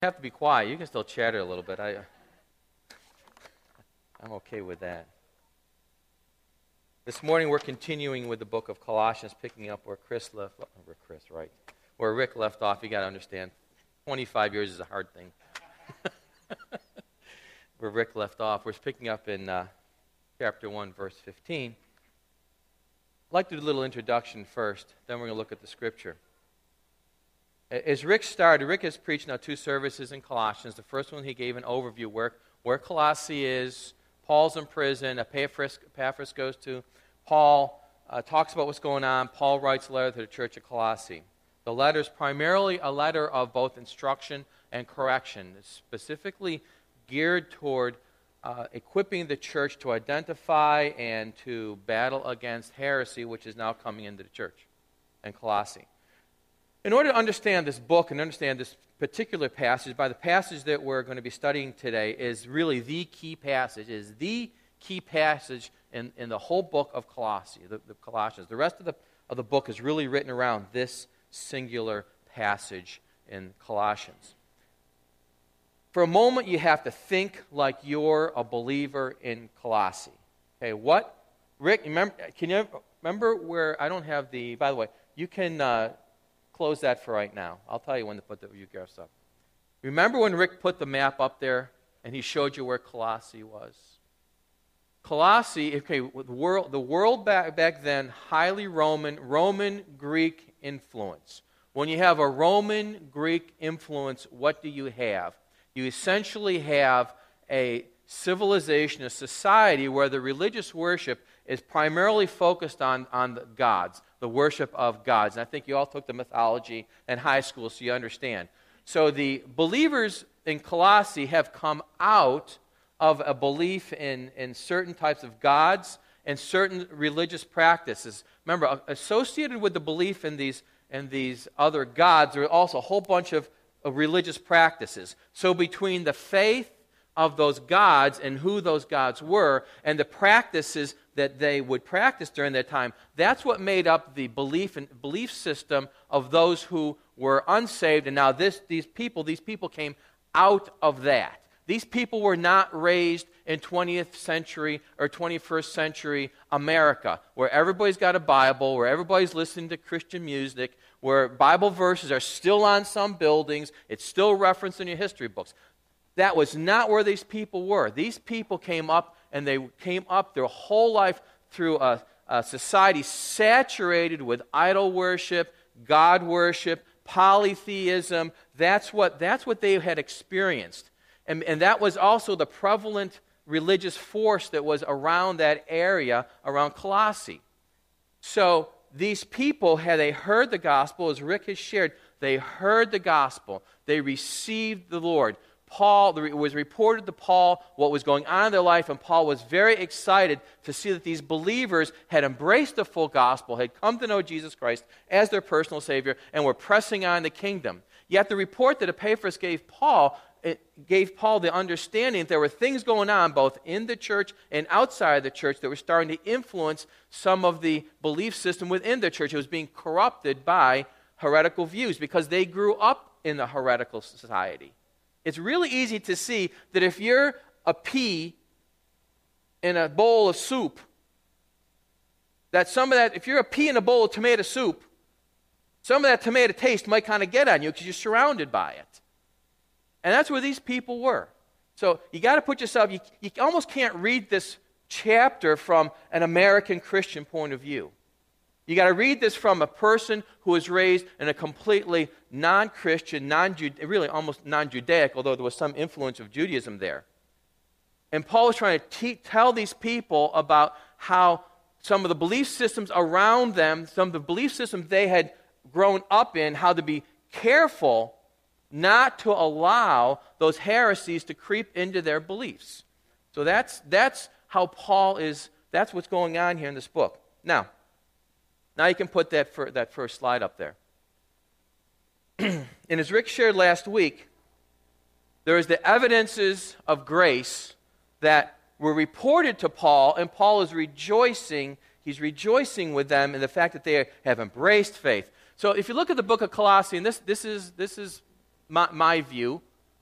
have to be quiet. You can still chatter a little bit. I'm okay with that. This morning we're continuing with the book of Colossians, picking up where Rick left off. You got to understand, 25 years is a hard thing. Where Rick left off, we're picking up in chapter 1, verse 15. I'd like to do a little introduction first, then we're going to look at the scripture. As Rick started, Rick has preached now 2 services in Colossians. The first one he gave an overview where Colossae is. Paul's in prison. Epaphras goes to Paul, talks about what's going on. Paul writes a letter to the church of Colossae. The letter is primarily a letter of both instruction and correction. It's specifically geared toward equipping the church to identify and to battle against heresy, which is now coming into the church in Colossae. In order to understand this book and understand this particular passage, by the passage that we're going to be studying today is really the key passage, in the whole book of Colossae, the Colossians. The rest of the book is really written around this singular passage in Colossians. For a moment, you have to think like you're a believer in Colossae. Okay, what? Rick, can you remember where, I don't have the, by the way, you can close that for right now. I'll tell you when to put the review graphs up. Remember when Rick put the map up there and he showed you where Colossae was? Colossae, okay, the world back then, highly Roman Greek influence. When you have a Roman Greek influence, what do you have? You essentially have a civilization, a society where the religious worship is primarily focused on the gods, the worship of gods. And I think you all took the mythology in high school, so you understand. So the believers in Colossae have come out of a belief in certain types of gods and certain religious practices. Remember, associated with the belief in these other gods, there are also a whole bunch of religious practices. So between the faith of those gods and who those gods were and the practices that they would practice during that time, that's what made up the belief system of those who were unsaved. And now these people came out of that. These people were not raised in 20th century or 21st century America, where everybody's got a Bible, where everybody's listening to Christian music, where Bible verses are still on some buildings, it's still referenced in your history books. That was not where these people were. These people came up, and they came up their whole life through a society saturated with idol worship, God worship, polytheism. That's what they had experienced. And that was also the prevalent religious force that was around that area, around Colossae. So these people, had they heard the gospel, as Rick has shared, they heard the gospel. They received the Lord. It was reported to Paul what was going on in their life, and Paul was very excited to see that these believers had embraced the full gospel, had come to know Jesus Christ as their personal Savior, and were pressing on the kingdom. Yet the report that Epaphras gave Paul the understanding that there were things going on both in the church and outside the church that were starting to influence some of the belief system within the church. It was being corrupted by heretical views because they grew up in the heretical society. It's really easy to see that if you're a pea in a bowl of soup, if you're a pea in a bowl of tomato soup, some of that tomato taste might kind of get on you because you're surrounded by it. And that's where these people were. So you got to put yourself, you almost can't read this chapter from an American Christian point of view. You got to read this from a person who was raised in a completely non-Christian, really almost non-Judaic, although there was some influence of Judaism there. And Paul was trying to tell these people about how some of the belief systems around them, some of the belief systems they had grown up in, how to be careful not to allow those heresies to creep into their beliefs. So that's how Paul is, that's what's going on here in this book. Now you can put that first slide up there. And as Rick shared last week, there is the evidences of grace that were reported to Paul, and Paul is rejoicing. He's rejoicing with them in the fact that they have embraced faith. So if you look at the book of Colossians, this is my view.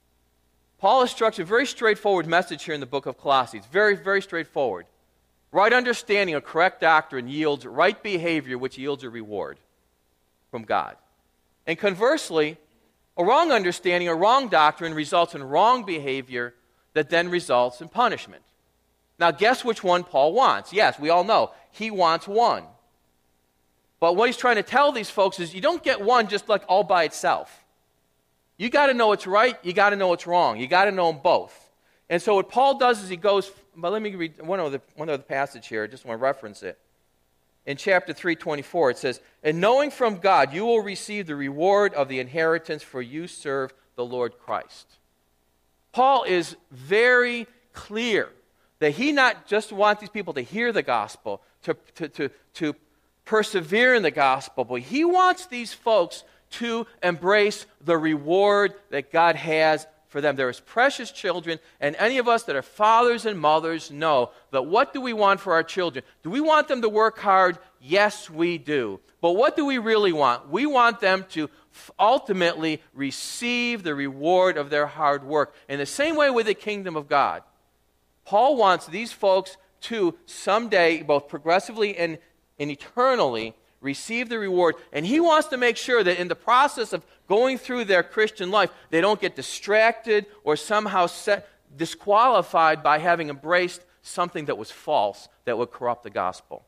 Paul instructs a very straightforward message here in the book of Colossians. Very, very straightforward. Right understanding of correct doctrine yields right behavior, which yields a reward from God. And conversely, a wrong understanding, a wrong doctrine results in wrong behavior that then results in punishment. Now, guess which one Paul wants? Yes, we all know. He wants one. But what he's trying to tell these folks is you don't get one just like all by itself. You got to know what's right, you got to know what's wrong. You got to know them both. And so what Paul does is he goes, but let me read one other passage here. I just want to reference it. In chapter 3:24, it says, "And knowing from God, you will receive the reward of the inheritance, for you serve the Lord Christ." Paul is very clear that he not just wants these people to hear the gospel, to persevere in the gospel, but he wants these folks to embrace the reward that God has for them. They're his precious children, and any of us that are fathers and mothers know that what do we want for our children? Do we want them to work hard? Yes, we do. But what do we really want? We want them to ultimately receive the reward of their hard work. In the same way with the kingdom of God, Paul wants these folks to someday, both progressively and eternally, receive the reward. And he wants to make sure that in the process of going through their Christian life, they don't get distracted or somehow disqualified by having embraced something that was false, that would corrupt the gospel.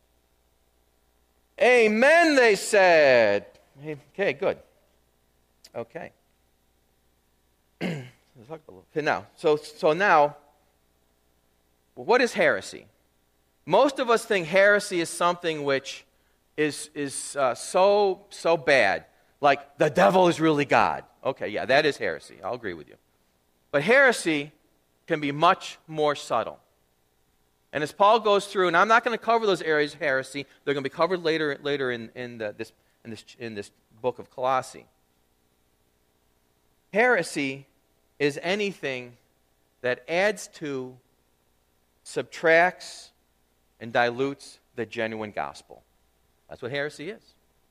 Amen, they said. Okay, good. Okay. Now, so now, what is heresy? Most of us think heresy is something which is so bad, like the devil is really God. Okay, yeah, that is heresy. I'll agree with you. But heresy can be much more subtle. And as Paul goes through, and I'm not going to cover those areas of heresy, they're going to be covered later in this book of Colossae. Heresy is anything that adds to, subtracts, and dilutes the genuine gospel. That's what heresy is.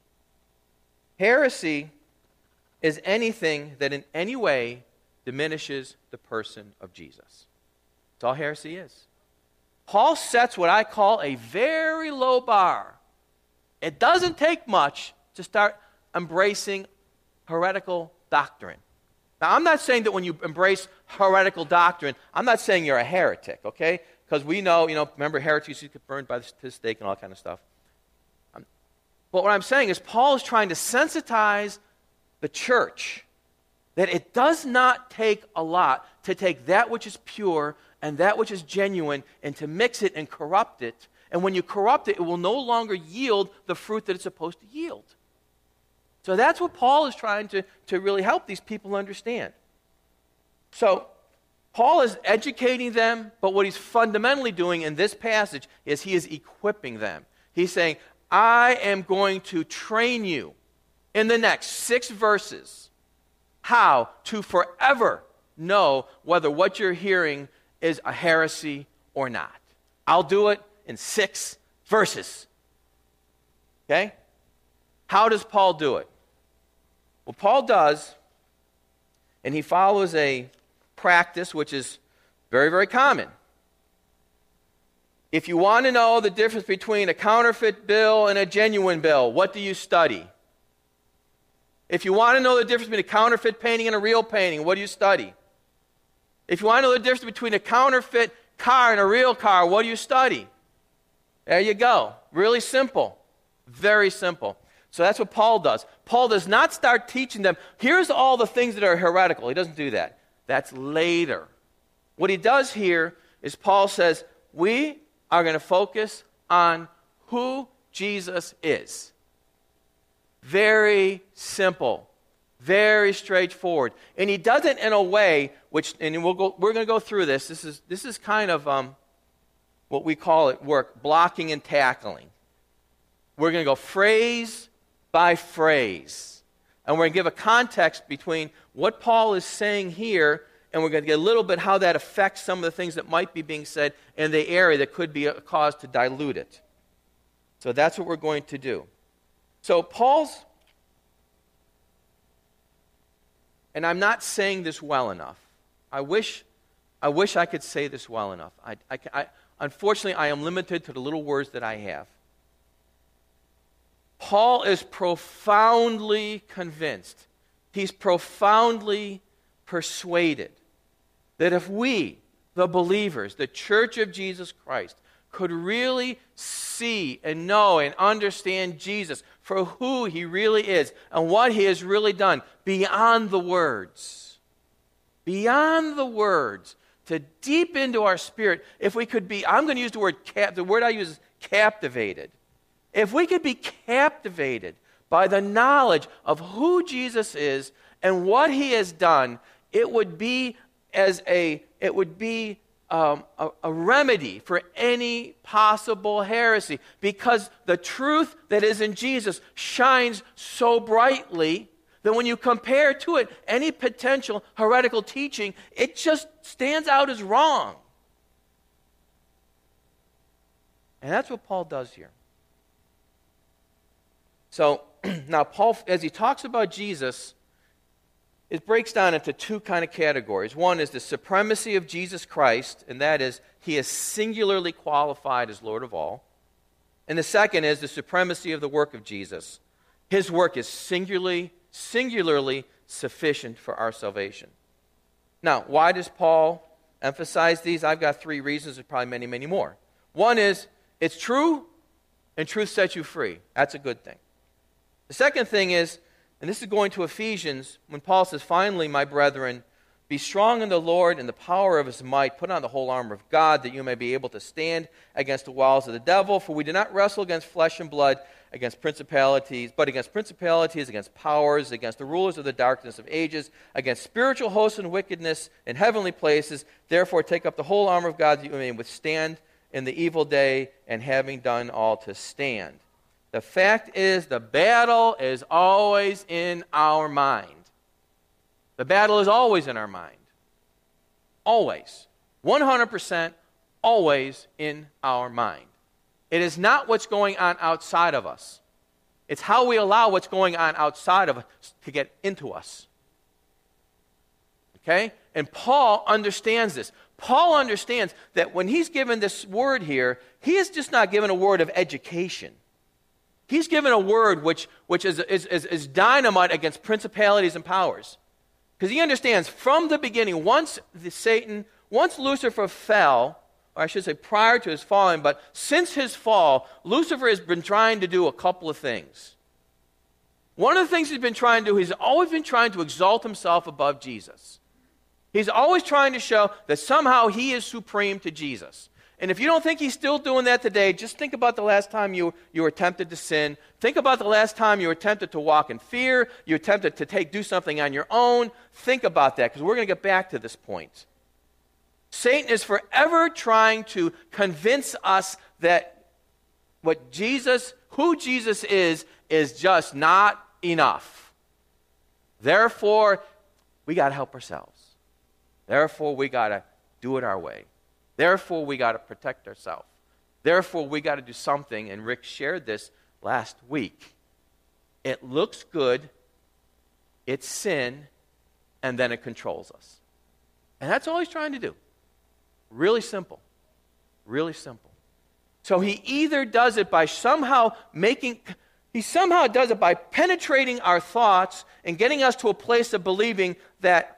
Heresy is anything that in any way diminishes the person of Jesus. That's all heresy is. Paul sets what I call a very low bar. It doesn't take much to start embracing heretical doctrine. Now, I'm not saying that when you embrace heretical doctrine, I'm not saying you're a heretic, okay? Because we know, remember heretics used to get burned by the stake and all that kind of stuff. But what I'm saying is Paul is trying to sensitize the church that it does not take a lot to take that which is pure and that which is genuine and to mix it and corrupt it. And when you corrupt it, it will no longer yield the fruit that it's supposed to yield. So that's what Paul is trying to really help these people understand. So Paul is educating them, but what he's fundamentally doing in this passage is he is equipping them. He's saying, I am going to train you in the next 6 verses how to forever know whether what you're hearing is a heresy or not. I'll do it in 6 verses. Okay? How does Paul do it? Well, Paul does, and he follows a practice which is very, very common. If you want to know the difference between a counterfeit bill and a genuine bill, what do you study? If you want to know the difference between a counterfeit painting and a real painting, what do you study? If you want to know the difference between a counterfeit car and a real car, what do you study? There you go. Really simple. Very simple. So that's what Paul does. Paul does not start teaching them, here's all the things that are heretical. He doesn't do that. That's later. What he does here is Paul says, we are going to focus on who Jesus is. Very simple. Very straightforward. And he does it in a way which, and we're going to go through this. This is kind of what we call at work, blocking and tackling. We're going to go phrase by phrase. And we're going to give a context between what Paul is saying here, and we're going to get a little bit how that affects some of the things that might be being said in the area that could be a cause to dilute it. So that's what we're going to do. So Paul's, and I'm not saying this well enough, I wish I could say this well enough. Unfortunately, I am limited to the little words that I have. Paul is profoundly convinced, he's profoundly persuaded that if we, the believers, the church of Jesus Christ, could really see and know and understand Jesus for who he really is and what he has really done beyond the words, to deep into our spirit, if we could be, I'm going to use the word I use is captivated. If we could be captivated by the knowledge of who Jesus is and what he has done, it would be a remedy for any possible heresy, because the truth that is in Jesus shines so brightly that when you compare to it any potential heretical teaching, it just stands out as wrong. And that's what Paul does here. So now Paul, as he talks about Jesus, it breaks down into two kind of categories. One is the supremacy of Jesus Christ, and that is he is singularly qualified as Lord of all. And the second is the supremacy of the work of Jesus. His work is singularly sufficient for our salvation. Now, why does Paul emphasize these? I've got three reasons. There's probably many, many more. One is it's true, and truth sets you free. That's a good thing. The second thing is, and this is going to Ephesians, when Paul says, finally, my brethren, be strong in the Lord and the power of his might. Put on the whole armor of God, that you may be able to stand against the wiles of the devil. For we do not wrestle against flesh and blood, against principalities, against powers, against the rulers of the darkness of ages, against spiritual hosts and wickedness in heavenly places. Therefore take up the whole armor of God, that you may withstand in the evil day, and having done all to stand. The fact is, the battle is always in our mind. The battle is always in our mind. Always. 100% always in our mind. It is not what's going on outside of us. It's how we allow what's going on outside of us to get into us. Okay? And Paul understands this. Paul understands that when he's given this word here, he is just not given a word of education. He's given a word which is dynamite against principalities and powers. Because he understands from the beginning, once Lucifer fell, or I should say prior to his falling, but since his fall, Lucifer has been trying to do a couple of things. One of the things he's been trying to do, he's always been trying to exalt himself above Jesus. He's always trying to show that somehow he is supreme to Jesus. And if you don't think he's still doing that today, just think about the last time you were tempted to sin. Think about the last time you were tempted to walk in fear. You were tempted to do something on your own. Think about that, because we're going to get back to this point. Satan is forever trying to convince us that who Jesus is just not enough. Therefore, we got to help ourselves. Therefore, we got to do it our way. Therefore, we got to protect ourselves. Therefore, we got to do something, and Rick shared this last week. It looks good, it's sin, and then it controls us. And that's all he's trying to do. Really simple. Really simple. So he either does it by he somehow does it by penetrating our thoughts and getting us to a place of believing that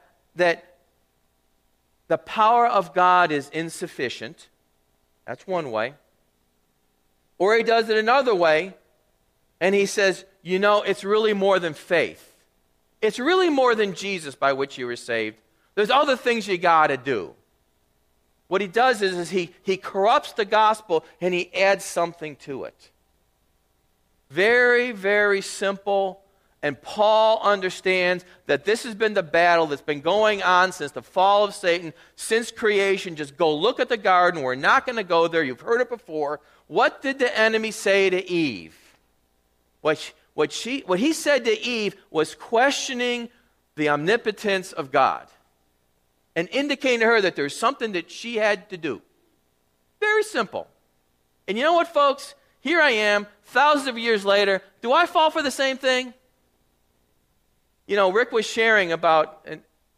the power of God is insufficient. That's one way. Or he does it another way, and he says, it's really more than faith. It's really more than Jesus by which you were saved. There's other things you got to do. What he does is he corrupts the gospel and he adds something to it. Very, very simple. And Paul understands that this has been the battle that's been going on since the fall of Satan, since creation. Just go look at the garden. We're not going to go there. You've heard it before. What did the enemy say to Eve? What he said to Eve was questioning the omnipotence of God and indicating to her that there's something that she had to do. Very simple. And you know what, folks? Here I am, thousands of years later. Do I fall for the same thing? Rick was sharing about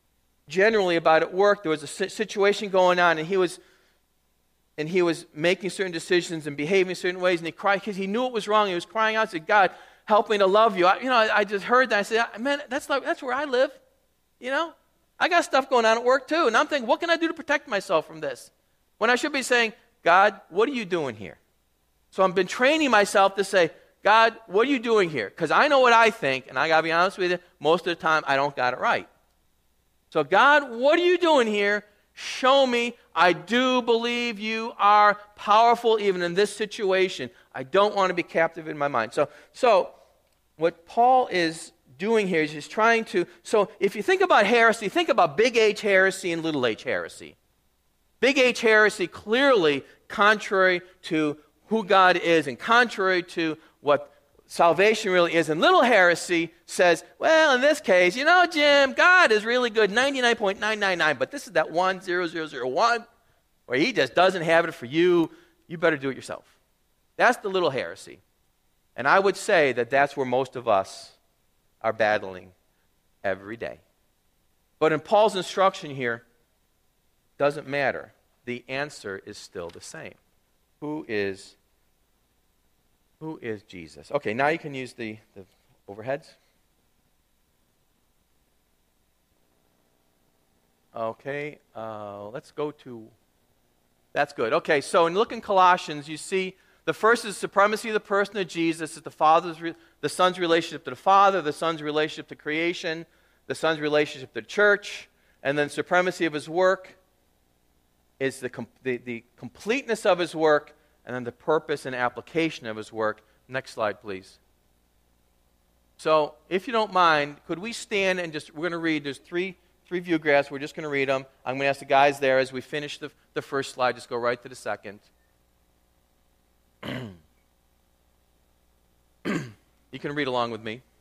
generally about at work. There was a situation going on, and he was making certain decisions and behaving certain ways, and he cried because he knew it was wrong. He was crying out, said, "God, help me to love you." I just heard that. I said, "Man, that's where I live. I got stuff going on at work too." And I'm thinking, what can I do to protect myself from this? When I should be saying, "God, what are you doing here?" So I've been training myself to say, "God, what are you doing here?" Because I know what I think, and I got to be honest with you, most of the time I don't got it right. So, "God, what are you doing here? Show me. I do believe you are powerful even in this situation. I don't want to be captive in my mind." So what Paul is doing here is he's trying to, so if you think about heresy, think about big H heresy and little h heresy. Big H heresy clearly contrary to who God is and contrary to what salvation really is. And little heresy says, well, in this case, Jim, God is really good 99.999, but this is that 10001 where he just doesn't have it for you. You better do it yourself. That's the little heresy. And I would say that that's where most of us are battling every day. But in Paul's instruction here, doesn't matter. The answer is still the same. Who is Jesus? Okay, now you can use the overheads. Okay, let's go to, that's good. Okay, so in looking Colossians, you see the first is supremacy of the person of Jesus. It's the Son's relationship to the Father, the Son's relationship to creation, the Son's relationship to the church, and then supremacy of his work is the completeness of his work, and then the purpose and application of his work. Next slide, please. So, if you don't mind, could we stand and we're going to read, there's three view graphs, we're just going to read them. I'm going to ask the guys there as we finish the first slide, just go right to the second. You can read along with me.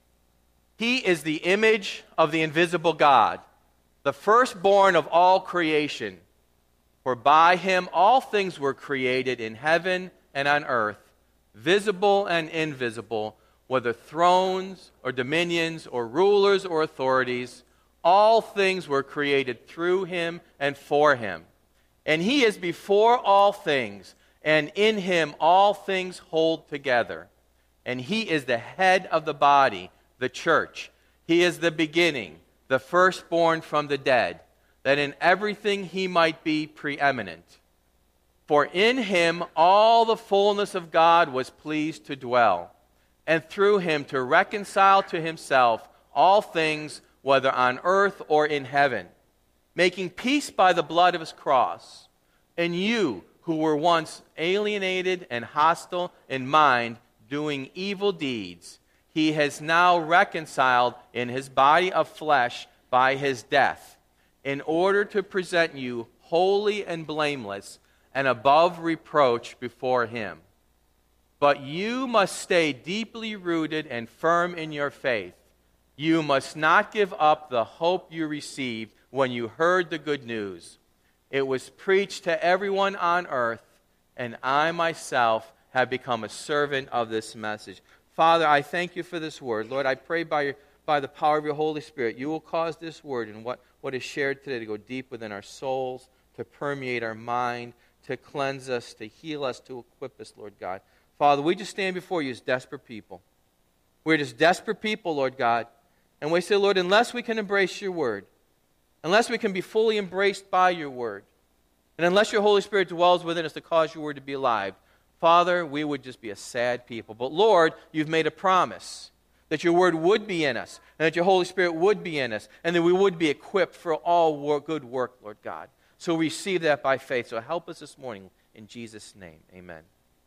He is the image of the invisible God, the firstborn of all creation. For by him all things were created in heaven and on earth, visible and invisible, whether thrones or dominions or rulers or authorities. All things were created through him and for him. And he is before all things, and in him all things hold together. And he is the head of the body, the church. He is the beginning, the firstborn from the dead, that in everything he might be preeminent. For in him all the fullness of God was pleased to dwell, and through him to reconcile to himself all things, whether on earth or in heaven, making peace by the blood of his cross. And you, who were once alienated and hostile in mind, doing evil deeds, he has now reconciled in his body of flesh by his death, in order to present you holy and blameless and above reproach before him. But you must stay deeply rooted and firm in your faith. You must not give up the hope you received when you heard the good news. It was preached to everyone on earth, and I myself have become a servant of this message. Father, I thank you for this word. Lord, I pray by the power of your Holy Spirit, you will cause this word and what is shared today to go deep within our souls, to permeate our mind, to cleanse us, to heal us, to equip us, Lord God. Father, we just stand before you as desperate people. We're just desperate people, Lord God. And we say, Lord, unless we can embrace your word, unless we can be fully embraced by your word, and unless your Holy Spirit dwells within us to cause your word to be alive, Father, we would just be a sad people. But Lord, you've made a promise that your word would be in us, and that your Holy Spirit would be in us, and that we would be equipped for all good work, Lord God. So receive that by faith. So help us this morning in Jesus' name. Amen.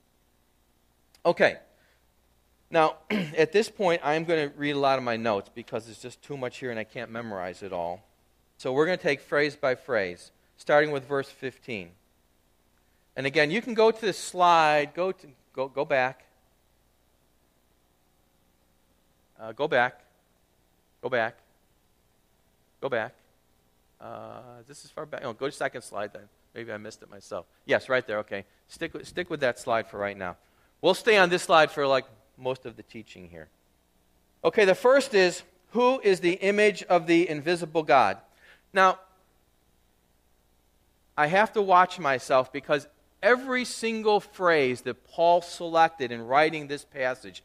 Okay. Now, at this point, I'm going to read a lot of my notes because there's just too much here and I can't memorize it all. So we're going to take phrase by phrase, starting with verse 15. And again, you can go to this slide. Go back. Go back. Go back. Go back. This is far back. Oh, go to the second slide then. Maybe I missed it myself. Yes, right there. Okay. Stick with that slide for right now. We'll stay on this slide for most of the teaching here. Okay, the first is, who is the image of the invisible God? Now, I have to watch myself because every single phrase that Paul selected in writing this passage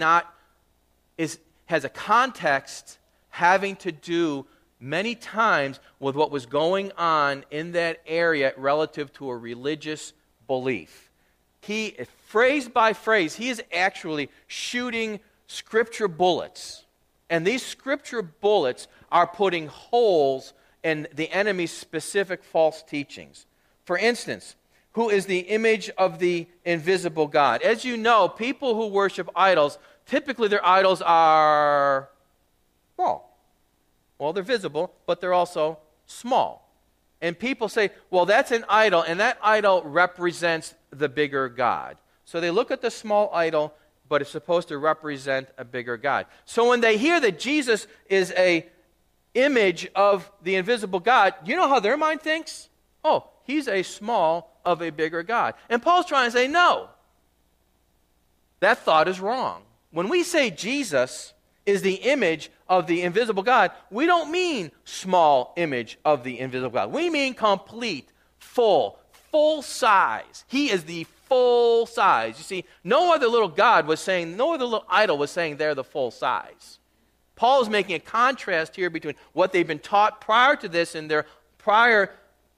has a context having to do many times with what was going on in that area relative to a religious belief. Phrase by phrase, he is actually shooting scripture bullets. And these scripture bullets are putting holes in the enemy's specific false teachings. For instance, who is the image of the invisible God? As you know, people who worship idols, typically their idols are small. Well, they're visible, but they're also small. And people say, well, that's an idol, and that idol represents the bigger God. So they look at the small idol, but it's supposed to represent a bigger God. So when they hear that Jesus is an image of the invisible God, you know how their mind thinks? Oh, he's a small of a bigger God. And Paul's trying to say, no. That thought is wrong. When we say Jesus is the image of the invisible God, we don't mean small image of the invisible God. We mean complete, full size. He is the full size. You see, no other little idol was saying they're the full size. Paul is making a contrast here between what they've been taught prior to this in their prior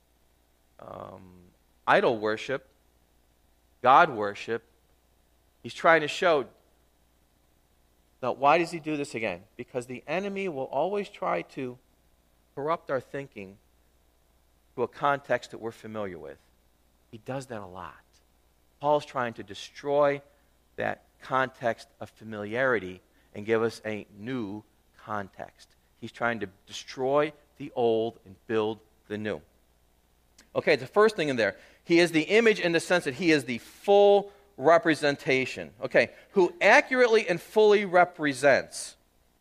idol worship, God worship. He's trying to show. Now, why does he do this again? Because the enemy will always try to corrupt our thinking to a context that we're familiar with. He does that a lot. Paul's trying to destroy that context of familiarity and give us a new context. He's trying to destroy the old and build the new. Okay, the first thing in there, he is the image in the sense that he is the full representation. Okay, who accurately and fully represents.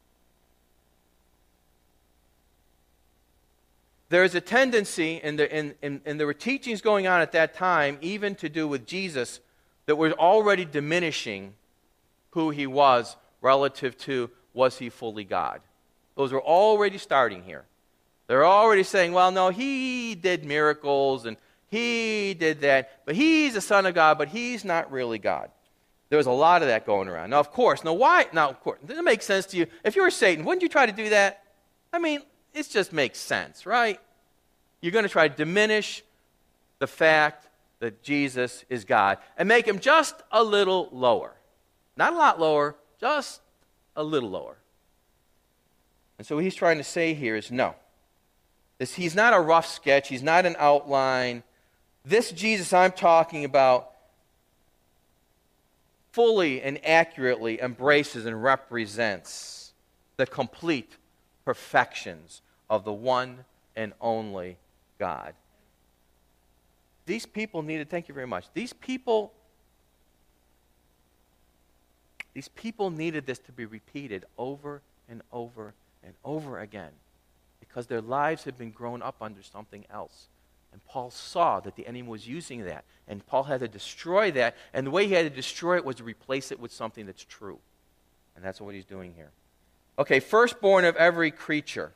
There is a tendency, and there were teachings going on at that time, even to do with Jesus, that were already diminishing who he was relative to, was he fully God? Those were already starting here. They're already saying, well, no, he did miracles, and he did that, but he's a son of God, but he's not really God. There was a lot of that going around. Now, of course, does it make sense to you? If you were Satan, wouldn't you try to do that? I mean, it just makes sense, right? You're going to try to diminish the fact that Jesus is God and make him just a little lower. Not a lot lower, just a little lower. And so what he's trying to say here is no. He's not a rough sketch. He's not an outline. This Jesus I'm talking about fully and accurately embraces and represents the complete perfections of the one and only God. These people needed, thank you very much, these people needed this to be repeated over and over and over again because their lives had been grown up under something else. And Paul saw that the enemy was using that. And Paul had to destroy that. And the way he had to destroy it was to replace it with something that's true. And that's what he's doing here. Okay, firstborn of every creature.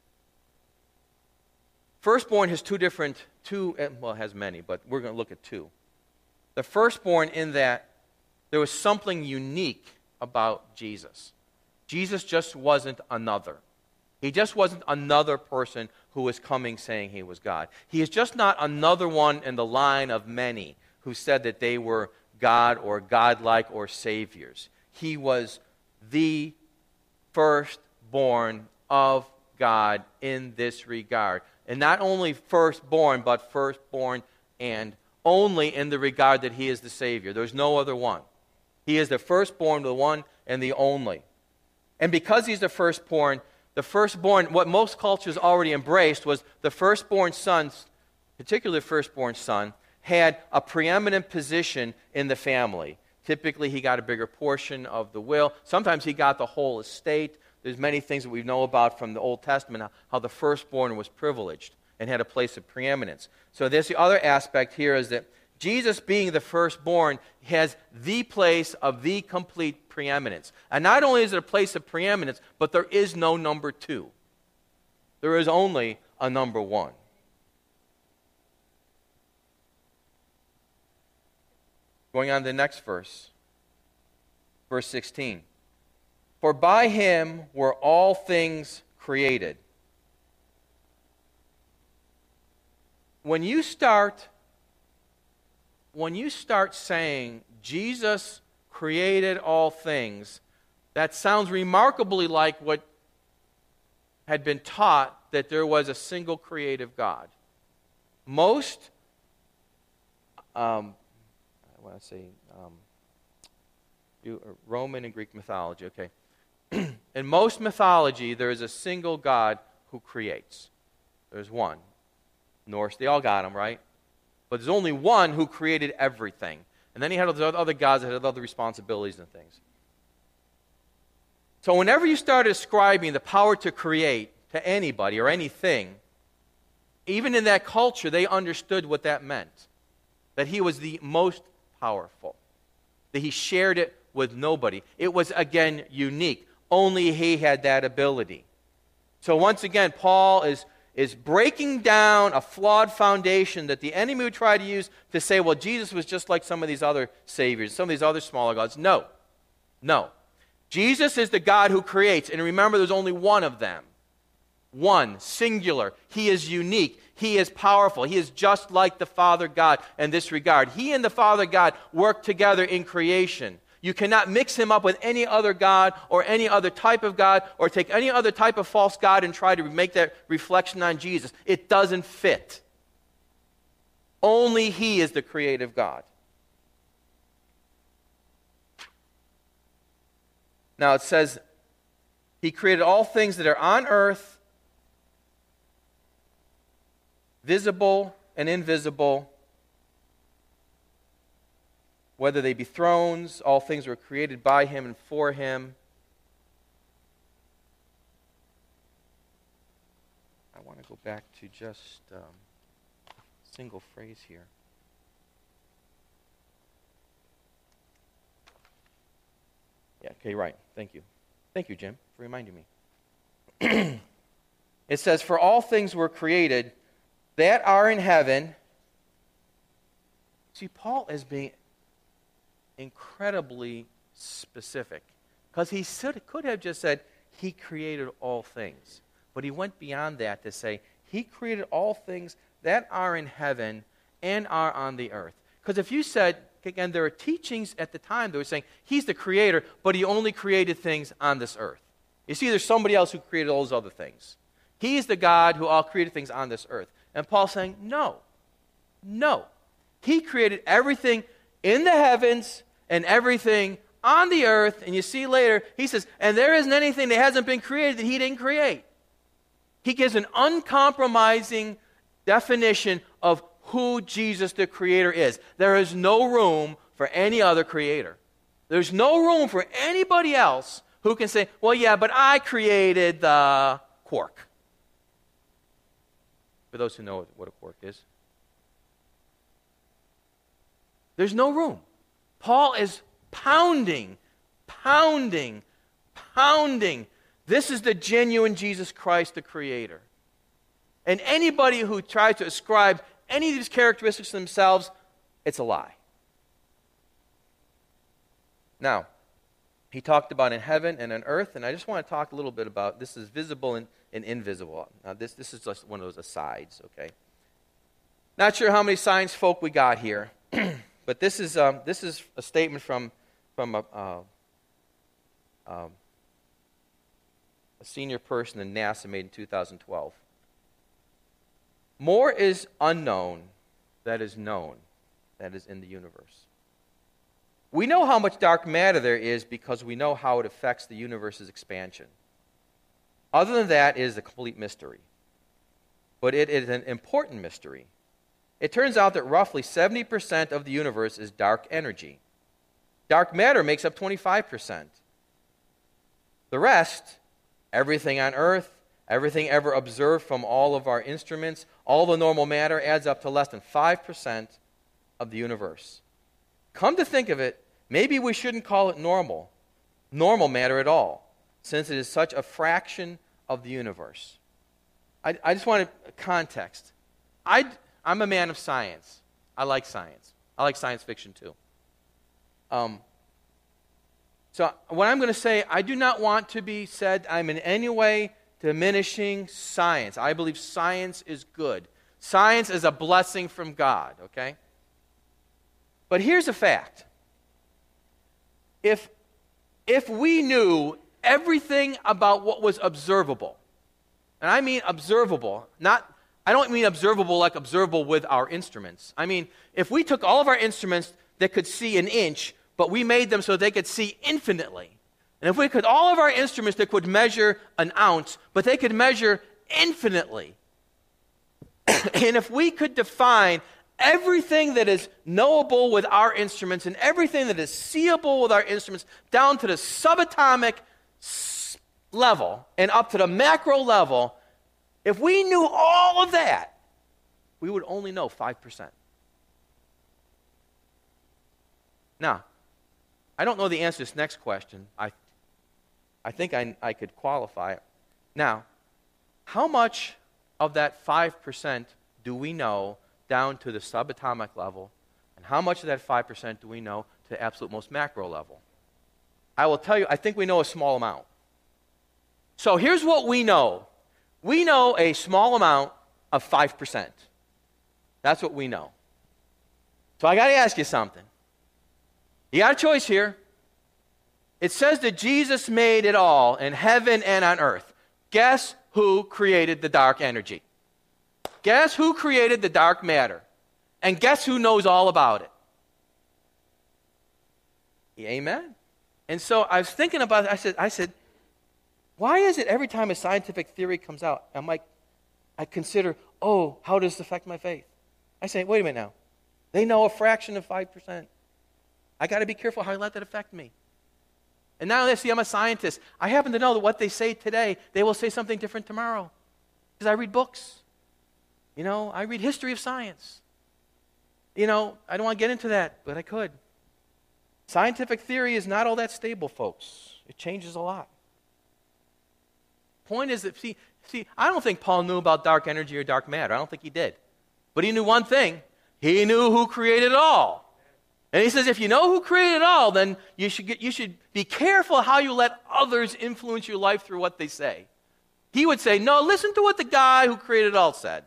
Firstborn has it has many, but we're going to look at two. The firstborn in that there was something unique about Jesus. Jesus just wasn't another. He just wasn't another person who was coming saying he was God. He is just not another one in the line of many who said that they were God or godlike or saviors. He was the firstborn of God in this regard. And not only firstborn, but firstborn and only in the regard that he is the Savior. There's no other one. He is the firstborn, the one and the only. And because he's the firstborn, what most cultures already embraced was the firstborn son, particularly the firstborn son, had a preeminent position in the family. Typically, he got a bigger portion of the will. Sometimes he got the whole estate. There's many things that we know about from the Old Testament, how the firstborn was privileged and had a place of preeminence. So there's the other aspect here is that Jesus being the firstborn has the place of the complete preeminence. And not only is it a place of preeminence, but there is no number two. There is only a number one. Going on to the next verse. Verse 16. For by him were all things created. When you start saying Jesus created all things, that sounds remarkably like what had been taught, that there was a single creative God. Most, Roman and Greek mythology, okay. In most mythology, there is a single God who creates. There's one. Norse, they all got them, right? But there's only one who created everything. And then he had other gods that had other responsibilities and things. So whenever you start ascribing the power to create to anybody or anything, even in that culture, they understood what that meant. That he was the most powerful. That he shared it with nobody. It was, again, unique. Only he had that ability. So once again, Paul is breaking down a flawed foundation that the enemy would try to use to say, well, Jesus was just like some of these other saviors, some of these other smaller gods. No. No. Jesus is the God who creates. And remember, there's only one of them. One, singular. He is unique. He is powerful. He is just like the Father God in this regard. He and the Father God work together in creation. You cannot mix him up with any other God or any other type of God or take any other type of false God and try to make that reflection on Jesus. It doesn't fit. Only he is the creative God. Now it says, he created all things that are on earth, visible and invisible, whether they be thrones, all things were created by him and for him. I want to go back to just a single phrase here. Yeah, okay, right. Thank you. Thank you, Jim, for reminding me. It says, for all things were created that are in heaven. See, Paul is being incredibly specific, because he could have just said he created all things, but he went beyond that to say he created all things that are in heaven and are on the earth. Because if you said, again, there are teachings at the time that were saying he's the creator, but he only created things on this earth. You see, there's somebody else who created all those other things. He's the God who all created things on this earth. And Paul's saying, no. He created everything in the heavens and everything on the earth. And you see later, he says, and there isn't anything that hasn't been created that he didn't create. He gives an uncompromising definition of who Jesus the Creator is. There is no room for any other creator. There's no room for anybody else who can say, well, yeah, but I created the quark. For those who know what a quark is. There's no room. Paul is pounding. This is the genuine Jesus Christ, the Creator. And anybody who tries to ascribe any of these characteristics to themselves, it's a lie. Now, he talked about in heaven and on earth, and I just want to talk a little bit about, this is visible and invisible. Now, this is just one of those asides, okay? Not sure how many science folk we got here, but this is a statement from a senior person in NASA made in 2012. More is unknown than is known, that is in the universe. We know how much dark matter there is because we know how it affects the universe's expansion. Other than that, it is a complete mystery. But it is an important mystery. It turns out that roughly 70% of the universe is dark energy. Dark matter makes up 25%. The rest, everything on Earth, everything ever observed from all of our instruments, all the normal matter adds up to less than 5% of the universe. Come to think of it, maybe we shouldn't call it normal matter at all, since it is such a fraction of the universe. I just wanted context. I'm a man of science. I like science. I like science fiction too. So what I'm going to say, I do not want to be said I'm in any way diminishing science. I believe science is good. Science is a blessing from God, okay? But here's a fact. If we knew everything about what was observable, and I mean observable, I don't mean observable like observable with our instruments. I mean, if we took all of our instruments that could see an inch, but we made them so they could see infinitely, and if we could, all of our instruments that could measure an ounce, but they could measure infinitely, and if we could define everything that is knowable with our instruments and everything that is seeable with our instruments down to the subatomic level and up to the macro level, if we knew all of that, we would only know 5%. Now, I don't know the answer to this next question. I think I could qualify it. Now, how much of that 5% do we know down to the subatomic level, and how much of that 5% do we know to the absolute most macro level? I will tell you, I think we know a small amount. So here's what we know. We know a small amount of 5%. That's what we know. So I got to ask you something. You got a choice here. It says that Jesus made it all in heaven and on earth. Guess who created the dark energy? Guess who created the dark matter? And guess who knows all about it? Amen? And so I was thinking about it. I said, why is it every time a scientific theory comes out, I consider, how does this affect my faith? I say, wait a minute now. They know a fraction of 5%. I got to be careful how I let that affect me. And now they see I'm a scientist. I happen to know that what they say today, they will say something different tomorrow. Because I read books. I read history of science. I don't want to get into that, but I could. Scientific theory is not all that stable, folks. It changes a lot. Point is that, see, I don't think Paul knew about dark energy or dark matter. I don't think he did. But he knew one thing. He knew who created it all. And he says, if you know who created it all, then you should be careful how you let others influence your life through what they say. He would say, no, listen to what the guy who created it all said.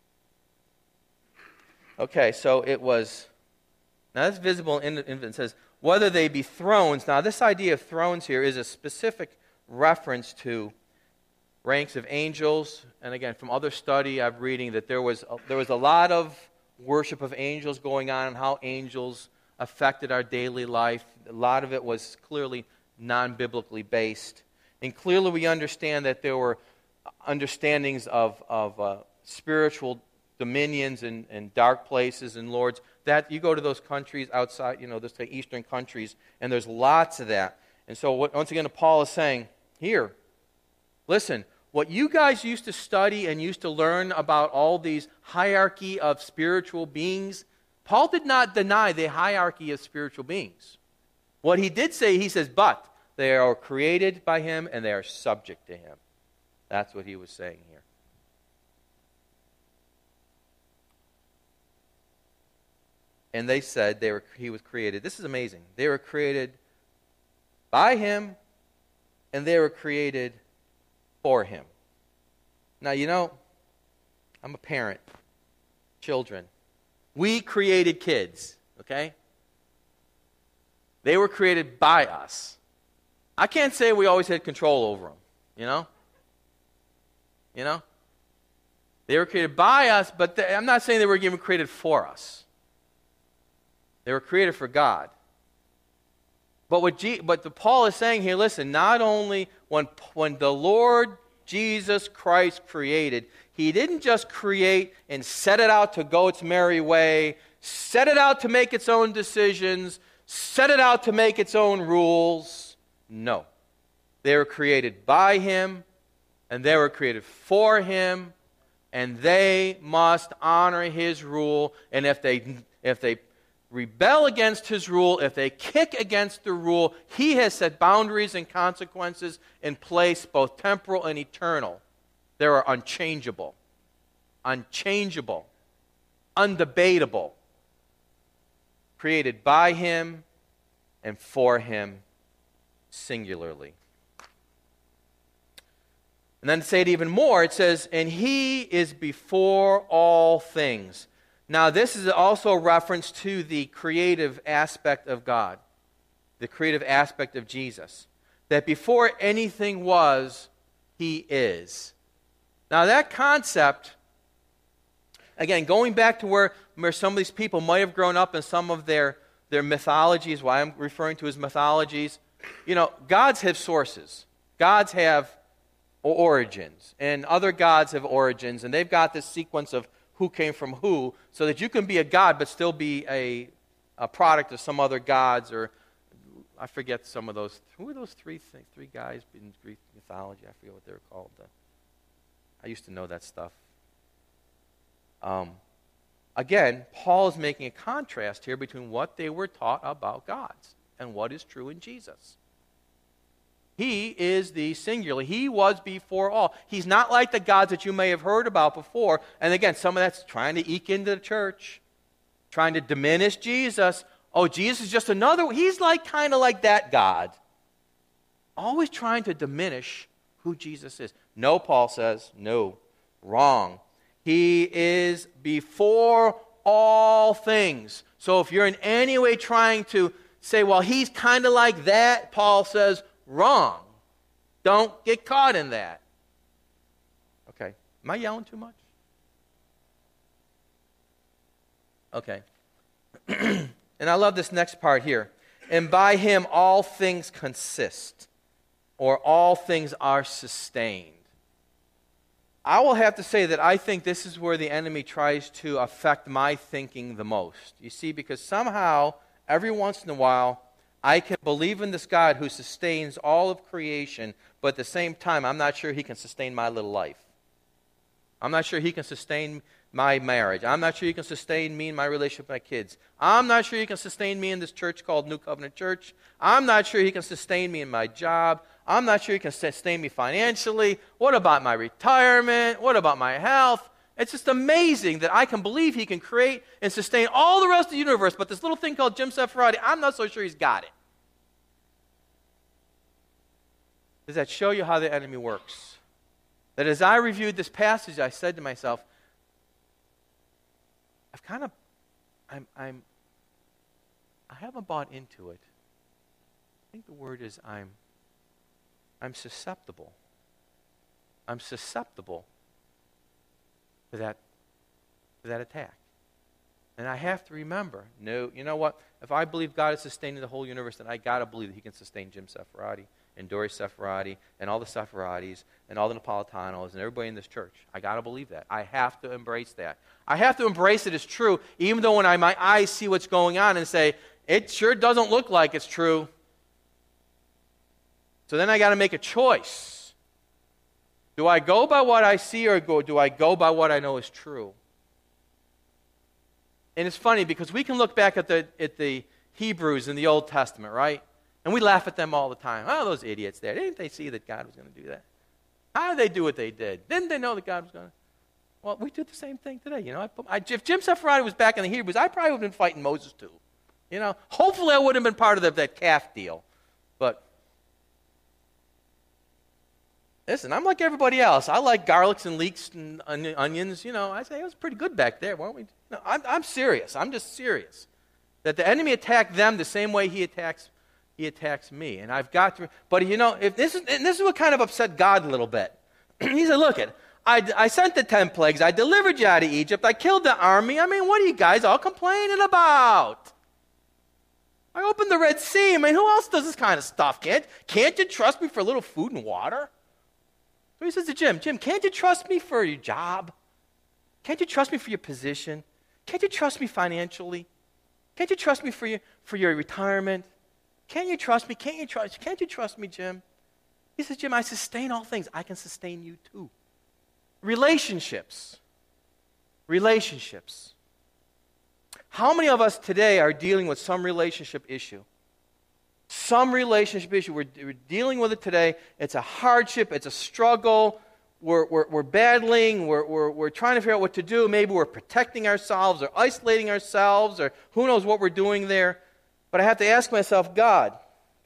Okay, so it was, now that's visible in it says, whether they be thrones. Now this idea of thrones here is a specific reference to ranks of angels. And again, from other study, I'm reading that there was a lot of worship of angels going on and how angels affected our daily life. A lot of it was clearly non-biblically based. And clearly we understand that there were understandings of spiritual dominions and dark places and lords. That you go to those countries outside, those eastern countries, and there's lots of that. And so once again, Paul is saying, here, listen, what you guys used to study and used to learn about all these hierarchy of spiritual beings, Paul did not deny the hierarchy of spiritual beings. What he did say, he says, but they are created by him and they are subject to him. That's what he was saying here. And they said he was created. This is amazing. They were created by him and they were created for him. Now, I'm a parent. Children. We created kids, okay? They were created by us. I can't say we always had control over them, They were created by us, but I'm not saying they were even created for us. They were created for God. But Paul is saying here, listen, not only when the Lord Jesus Christ created, he didn't just create and set it out to go its merry way, set it out to make its own decisions, set it out to make its own rules. No. They were created by him, and they were created for him, and they must honor his rule. And if they rebel against his rule, if they kick against the rule, he has set boundaries and consequences in place, both temporal and eternal. They are unchangeable, undebatable, created by him and for him singularly. And then to say it even more, it says, and he is before all things. Now, this is also a reference to the creative aspect of God, the creative aspect of Jesus. That before anything was, he is. Now, that concept, again, going back to where some of these people might have grown up in some of their mythologies, what I'm referring to as mythologies, gods have sources. Gods have origins, and other gods have origins, and they've got this sequence of who came from who, so that you can be a god but still be a product of some other gods, or I forget some of those. Who are those three guys in Greek mythology? I forget what they were called. I used to know that stuff. Again, Paul is making a contrast here between what they were taught about gods and what is true in Jesus. He is the singular. He was before all. He's not like the gods that you may have heard about before. And again, some of that's trying to eke into the church, trying to diminish Jesus. Oh, Jesus is just another. He's kind of like that God. Always trying to diminish who Jesus is. No, Paul says, no, wrong. He is before all things. So if you're in any way trying to say, well, he's kind of like that, Paul says, wrong. Don't get caught in that. Okay. Am I yelling too much? Okay. And I love this next part here. And by him all things consist, or all things are sustained. I will have to say that I think this is where the enemy tries to affect my thinking the most. You see, because somehow, every once in a while, I can believe in this God who sustains all of creation, but at the same time, I'm not sure he can sustain my little life. I'm not sure he can sustain my marriage. I'm not sure he can sustain me in my relationship with my kids. I'm not sure he can sustain me in this church called New Covenant Church. I'm not sure he can sustain me in my job. I'm not sure he can sustain me financially. What about my retirement? What about my health? It's just amazing that I can believe he can create and sustain all the rest of the universe, but this little thing called Jim Sepharadi, I'm not so sure he's got it. Does that show you how the enemy works? That as I reviewed this passage, I said to myself, I haven't bought into it. I think the word is I'm susceptible. I'm susceptible to that attack. And I have to remember, no, you know what? If I believe God is sustaining the whole universe, then I got to believe that he can sustain Jim Sepharadi and Dory Sepharadi and all the Sepharadis and all the Napolitanos and everybody in this church. I got to believe that. I have to embrace that. I have to embrace it as true, even though when my eyes see what's going on and say, it sure doesn't look like it's true. So then I got to make a choice. Do I go by what I see, or do I go by what I know is true? And it's funny because we can look back at the Hebrews in the Old Testament, right? And we laugh at them all the time. Oh, those idiots there. Didn't they see that God was going to do that? How did they do what they did? Didn't they know that God was going to? Well, we do the same thing today. If Jim Sepharadi was back in the Hebrews, I probably would have been fighting Moses too. Hopefully I wouldn't have been part of that calf deal. But listen, I'm like everybody else. I like garlics and leeks and onions. I say it was pretty good back there, weren't we? No, I'm serious. I'm just serious. That the enemy attacked them the same way he attacks me. And I've got to, but if this is what kind of upset God a little bit. He said, look, I sent the 10 plagues. I delivered you out of Egypt. I killed the army. I mean, what are you guys all complaining about? I opened the Red Sea. I mean, who else does this kind of stuff? Can't you trust me for a little food and water? So he says to Jim, can't you trust me for your job? Can't you trust me for your position? Can't you trust me financially? Can't you trust me for your retirement? Can't you trust me? Can't you trust me, Jim? He says, Jim, I sustain all things. I can sustain you too. Relationships. How many of us today are dealing with some relationship issue? Some relationship issue. We're dealing with it today. It's a hardship. It's a struggle. We're battling. We're trying to figure out what to do. Maybe we're protecting ourselves or isolating ourselves, or who knows what we're doing there. But I have to ask myself, God,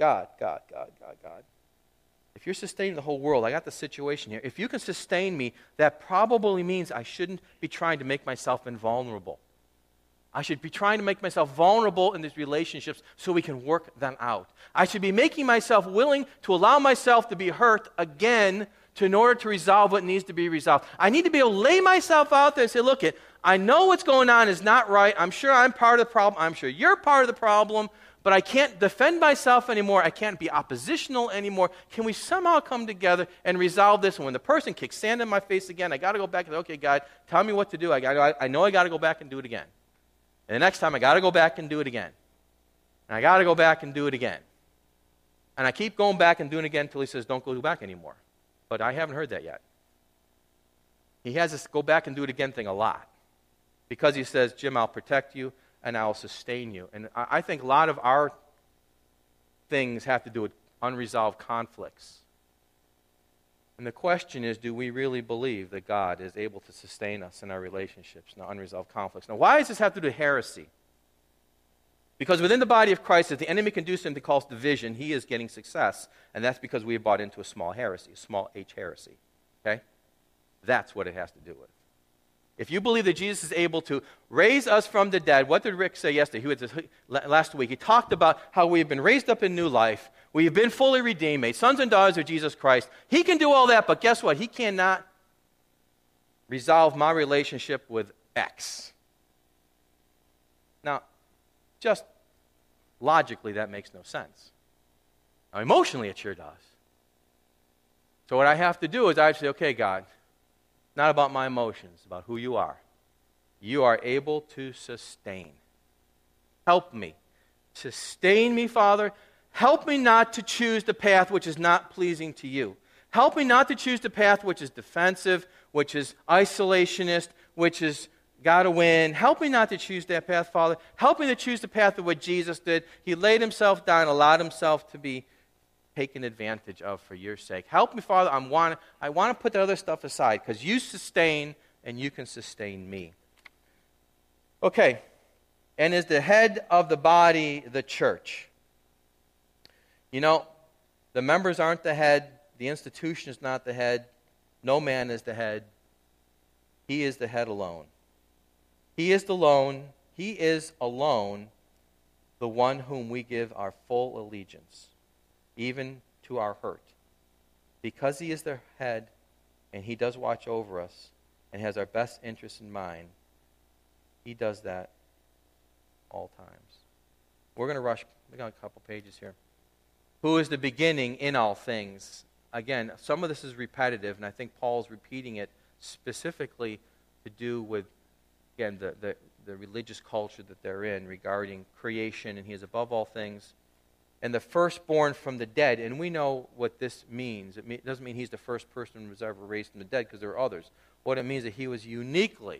if you're sustaining the whole world, I got the situation here. If you can sustain me, that probably means I shouldn't be trying to make myself invulnerable. I should be trying to make myself vulnerable in these relationships so we can work them out. I should be making myself willing to allow myself to be hurt again in order to resolve what needs to be resolved. I need to be able to lay myself out there and say, look, I know what's going on is not right. I'm sure I'm part of the problem. I'm sure you're part of the problem. But I can't defend myself anymore. I can't be oppositional anymore. Can we somehow come together and resolve this? And when the person kicks sand in my face again, I got to go back and say, okay, God, tell me what to do. I know I got to go back and do it again. And the next time, I got to go back and do it again. And I got to go back and do it again. And I keep going back and doing it again until he says, don't go back anymore. But I haven't heard that yet. He has this go back and do it again thing a lot. Because he says, Jim, I'll protect you and I'll sustain you. And I think a lot of our things have to do with unresolved conflicts. And the question is, do we really believe that God is able to sustain us in our relationships and our unresolved conflicts? Now, why does this have to do with heresy? Because within the body of Christ, if the enemy can do something that calls division, he is getting success. And that's because we have bought into a small heresy, a small h heresy. Okay? That's what it has to do with. If you believe that Jesus is able to raise us from the dead, what did Rick say yesterday? Last week, he talked about how we have been raised up in new life. We have been fully redeemed, made sons and daughters of Jesus Christ. He can do all that, but guess what? He cannot resolve my relationship with X. Now, just logically, that makes no sense. Now, emotionally, it sure does. So what I have to do is I say, okay, God, not about my emotions, about who you are. You are able to sustain. Help me. Sustain me, Father. Help me not to choose the path which is not pleasing to you. Help me not to choose the path which is defensive, which is isolationist, which is gotta win. Help me not to choose that path, Father. Help me to choose the path of what Jesus did. He laid himself down, allowed himself to be taken advantage of for your sake. Help me, Father. I want to put the other stuff aside because you sustain and you can sustain me. Okay. And is the head of the body the church? You know, the members aren't the head. The institution is not the head. No man is the head. He is the head alone. He is alone the one whom we give our full allegiance, even to our hurt. Because he is the head, and he does watch over us, and has our best interests in mind, he does that all times. We're going to rush. We got a couple pages here. Who is the beginning in all things? Again, some of this is repetitive, and I think Paul's repeating it specifically to do with, again, the religious culture that they're in regarding creation, and he is above all things. And the firstborn from the dead, and we know what this means. It doesn't mean he's the first person who was ever raised from the dead, because there are others. What it means is that he was uniquely,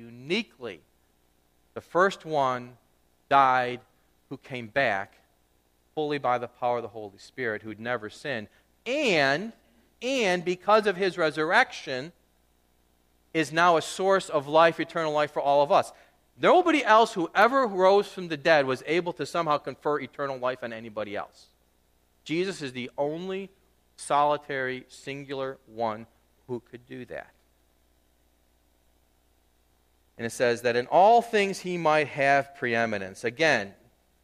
the first one died who came back fully by the power of the Holy Spirit, who'd never sinned. And because of his resurrection, is now a source of life, eternal life for all of us. Nobody else who ever rose from the dead was able to somehow confer eternal life on anybody else. Jesus is the only solitary, singular one who could do that. And it says that in all things he might have preeminence. Again,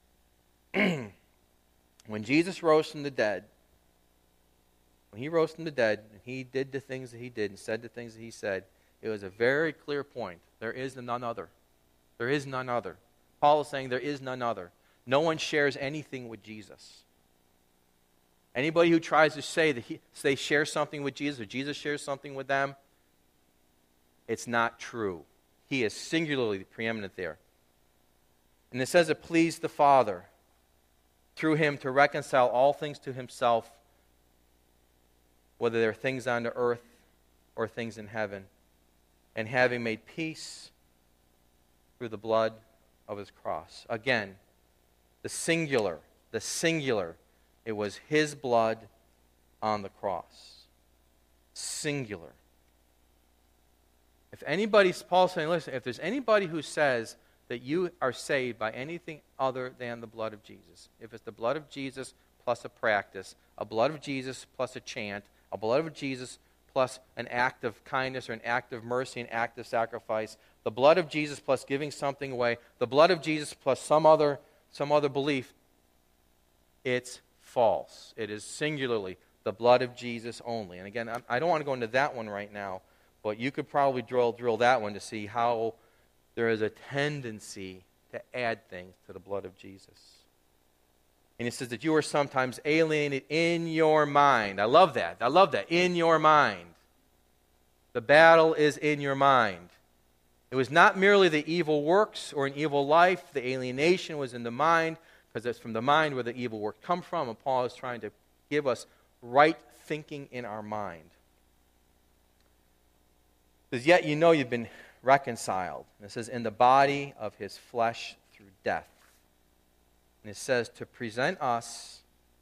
when Jesus rose from the dead, and he did the things that he did and said the things that he said, it was a very clear point. There is none other. There is none other. Paul is saying there is none other. No one shares anything with Jesus. Anybody who tries to say that they share something with Jesus or Jesus shares something with them, it's not true. He is singularly preeminent there. And it says it pleased the Father through him to reconcile all things to himself, whether they're things on the earth or things in heaven, and having made peace through the blood of his cross. Again, the singular, it was his blood on the cross. Singular. If anybody's, Paul's saying, listen, if there's anybody who says that you are saved by anything other than the blood of Jesus, if it's the blood of Jesus plus a practice, a blood of Jesus plus a chant, a blood of Jesus plus an act of kindness or an act of mercy, an act of sacrifice, the blood of Jesus plus giving something away, the blood of Jesus plus some other belief, it's false. It is singularly the blood of Jesus only. And again, I don't want to go into that one right now, but you could probably drill that one to see how there is a tendency to add things to the blood of Jesus. And it says that you are sometimes alienated in your mind. I love that. In your mind. The battle is in your mind. It was not merely the evil works or an evil life. The alienation was in the mind, because it's from the mind where the evil work come from. And Paul is trying to give us right thinking in our mind. It says, yet you know you've been reconciled. And it says, in the body of his flesh through death. And it says, to present us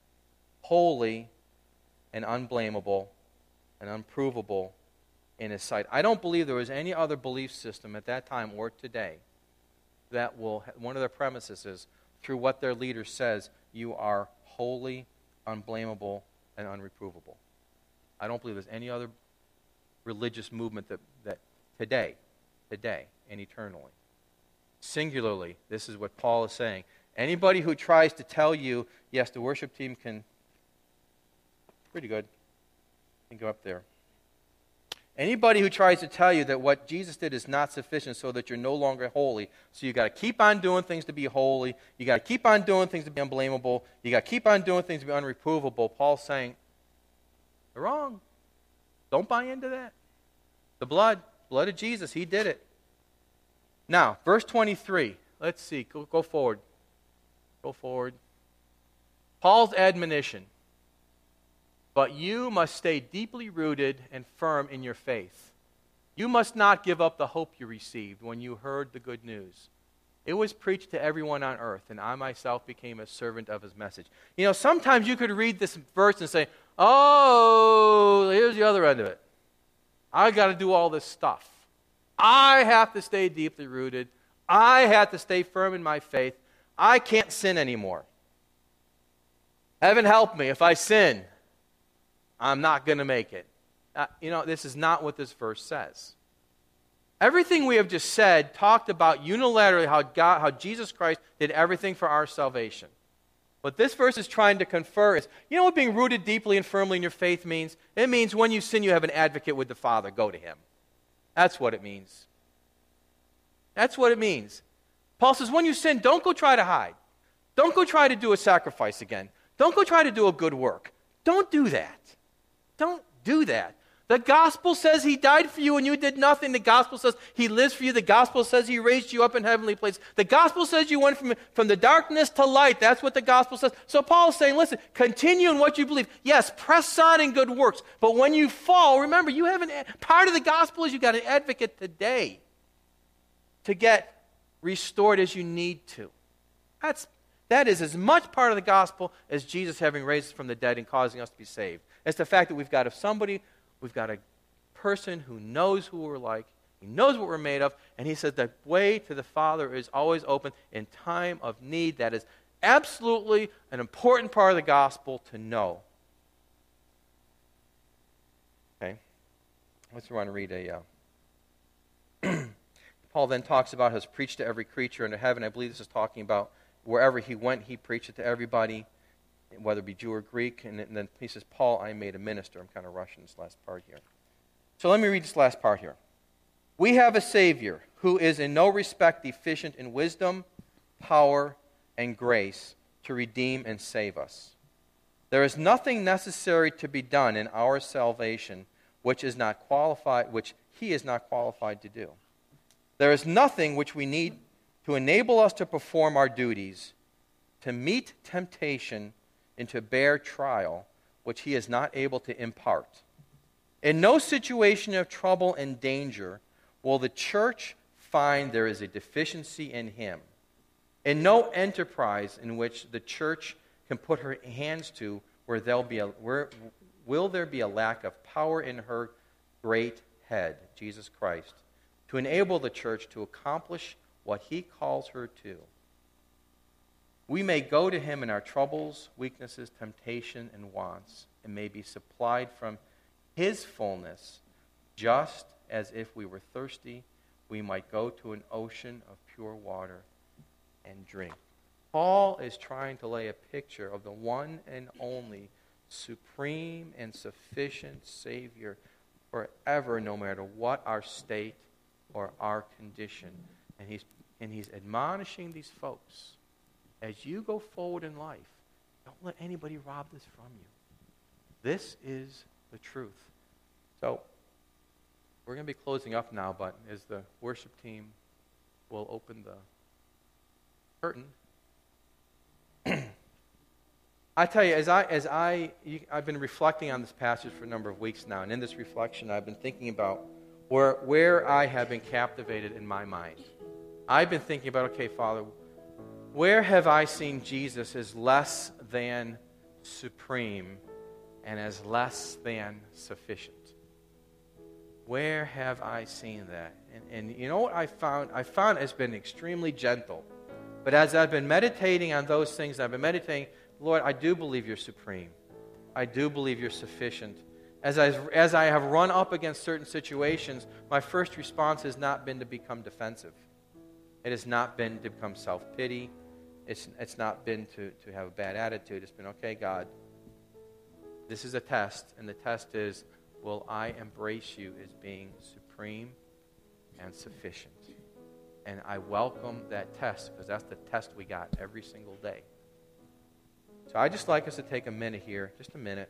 holy and unblameable and unprovable in his sight. I don't believe there was any other belief system at that time or today that will, one of their premises is, through what their leader says, you are holy, unblameable, and unreprovable. I don't believe there's any other religious movement that today and eternally. Singularly, this is what Paul is saying. Anybody who tries to tell you, yes, the worship team can, pretty good, can go up there. Anybody who tries to tell you that what Jesus did is not sufficient so that you're no longer holy, so you got to keep on doing things to be holy, you got to keep on doing things to be unblameable, you got to keep on doing things to be unreprovable, Paul's saying, they're wrong. Don't buy into that. The blood of Jesus, he did it. Now, verse 23. Let's see. Go forward. Go forward. Paul's admonition. But you must stay deeply rooted and firm in your faith. You must not give up the hope you received when you heard the good news. It was preached to everyone on earth, and I myself became a servant of his message. You know, sometimes you could read this verse and say, oh, here's the other end of it. I got to do all this stuff. I have to stay deeply rooted. I have to stay firm in my faith. I can't sin anymore. Heaven help me. If I sin, I'm not going to make it. This is not what this verse says. Everything we have just said talked about unilaterally how Jesus Christ did everything for our salvation. What this verse is trying to confer is, you know what being rooted deeply and firmly in your faith means? It means when you sin, you have an advocate with the Father. Go to him. That's what it means. That's what it means. Paul says, when you sin, don't go try to hide. Don't go try to do a sacrifice again. Don't go try to do a good work. Don't do that. Don't do that. The gospel says he died for you and you did nothing. The gospel says he lives for you. The gospel says he raised you up in heavenly places. The gospel says you went from the darkness to light. That's what the gospel says. So Paul's saying, listen, continue in what you believe. Yes, press on in good works. But when you fall, remember, you have part of the gospel is you got an advocate today to get restored as you need to. That is as much part of the gospel as Jesus having raised us from the dead and causing us to be saved. It's the fact that we've got a person who knows who we're like, he knows what we're made of, and he says the way to the Father is always open in time of need. That is absolutely an important part of the gospel to know. Okay, let's run and read Paul then talks about has preached to every creature under heaven. I believe this is talking about wherever he went, he preached it to everybody, whether it be Jew or Greek. And then he says, Paul, I made a minister. I'm kind of rushing this last part here. So let me read this last part here. We have a Savior who is in no respect deficient in wisdom, power, and grace to redeem and save us. There is nothing necessary to be done in our salvation which he is not qualified to do. There is nothing which we need to enable us to perform our duties, to meet temptation, and to bear trial, which he is not able to impart. In no situation of trouble and danger will the church find there is a deficiency in him. In no enterprise in which the church can put her hands to will there be a lack of power in her great head, Jesus Christ, to enable the church to accomplish what he calls her to. We may go to him in our troubles, weaknesses, temptation, and wants, and may be supplied from his fullness, just as if we were thirsty, we might go to an ocean of pure water and drink. Paul is trying to lay a picture of the one and only supreme and sufficient Savior forever, no matter what our state or our condition. And he's admonishing these folks, as you go forward in life, don't let anybody rob this from you. This is the truth. So, we're going to be closing up now, but as the worship team will open the curtain, I tell you, I've been reflecting on this passage for a number of weeks now, and in this reflection, I've been thinking about where I have been captivated in my mind. I've been thinking about, okay, Father, where have I seen Jesus as less than supreme and as less than sufficient? Where have I seen that? And you know what I found? I found it's been extremely gentle. But as I've been meditating on those things, I've been meditating, Lord, I do believe you're supreme. I do believe you're sufficient. As I have run up against certain situations, my first response has not been to become defensive. It has not been to become self-pity. It's not been to have a bad attitude. It's been, okay, God, this is a test, and the test is, will I embrace you as being supreme and sufficient? And I welcome that test, because that's the test we got every single day. So I'd just like us to take a minute here, just a minute.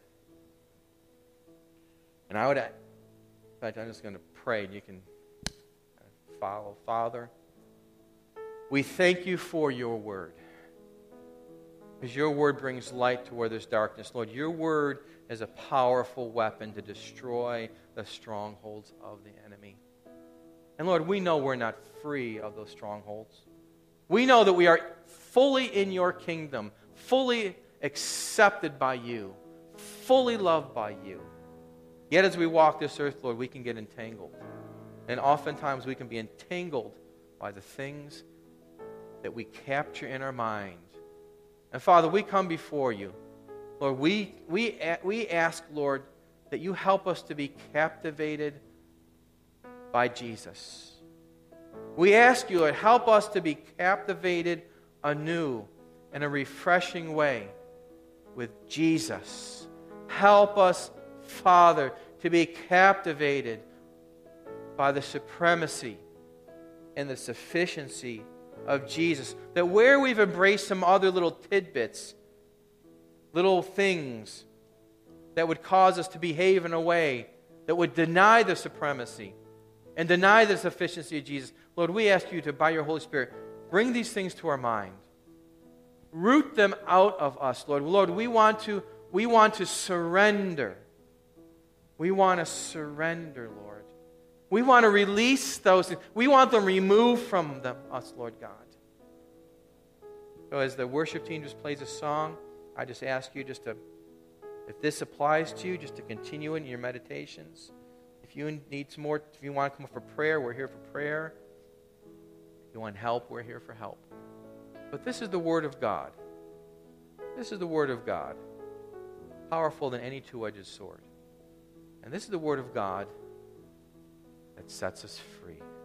And in fact, I'm just going to pray, and you can follow. Father, we thank you for your word, because your word brings light to where there's darkness. Lord, your word is a powerful weapon to destroy the strongholds of the enemy. And Lord, we know we're not free of those strongholds. We know that we are fully in your kingdom, fully accepted by you, fully loved by you. Yet as we walk this earth, Lord, we can get entangled. And oftentimes we can be entangled by the things that we capture in our mind. And Father, we come before you. Lord, we ask, Lord, that you help us to be captivated by Jesus. We ask you, Lord, help us to be captivated anew in a refreshing way with Jesus. Help us, Father, to be captivated by the supremacy and the sufficiency of Jesus. That where we've embraced some other little tidbits, little things that would cause us to behave in a way that would deny the supremacy and deny the sufficiency of Jesus, Lord, we ask you to, by your Holy Spirit, bring these things to our mind. Root them out of us, Lord. Lord, we want to surrender. We want to surrender, Lord. We want to release those things. We want them removed from us, Lord God. So as the worship team just plays a song, I just ask you just to, if this applies to you, just to continue in your meditations. If you need some more, if you want to come up for prayer, we're here for prayer. If you want help, we're here for help. But this is the Word of God. This is the Word of God, powerful than any two-edged sword. And this is the Word of God that sets us free.